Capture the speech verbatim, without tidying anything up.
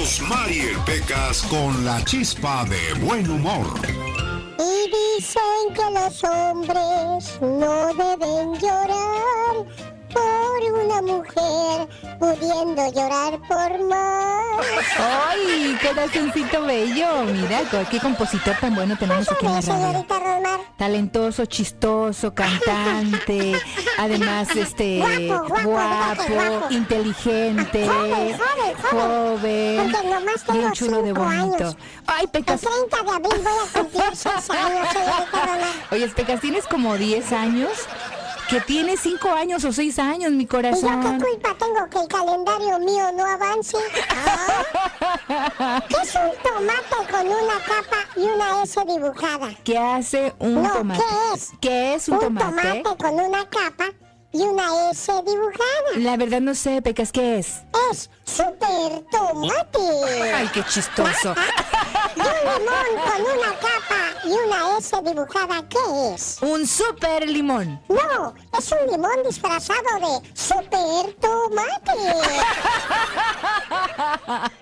Mariel Pecas con la chispa de buen humor. Y dicen que los hombres no deben llorar por una mujer, pudiendo llorar por más. ¡Ay, corazoncito bello! Mira, qué compositor tan bueno tenemos aquí en la radio. Señorita Rosmar. Talentoso, chistoso, cantante, además, este, Guapo, guapo, guapo, guapo. inteligente, Joven, joven, joven. joven, Porque nomás tengo bien chulo de cinco bonito. años. Ay, El Pecas. treinta de abril voy a cumplir seis años, señorita Rosmar. Oye, Pecas, tienes como diez años. Que tienes cinco años o seis años, mi ¿Y yo corazón. qué culpa tengo que el calendario mío no avance? ¿Ah? ¿Qué es un tomate con una capa y una S dibujada? ¿Qué hace un No, tomate? ¿qué es? ¿Qué es un, Un tomate? tomate con una capa y una S dibujada. La verdad no sé, Pecas, ¿qué es? Es super tomate. Ay, qué chistoso. Y un limón con una capa y una S dibujada, ¿qué es? Un super limón. No, es un limón disfrazado de super tomate.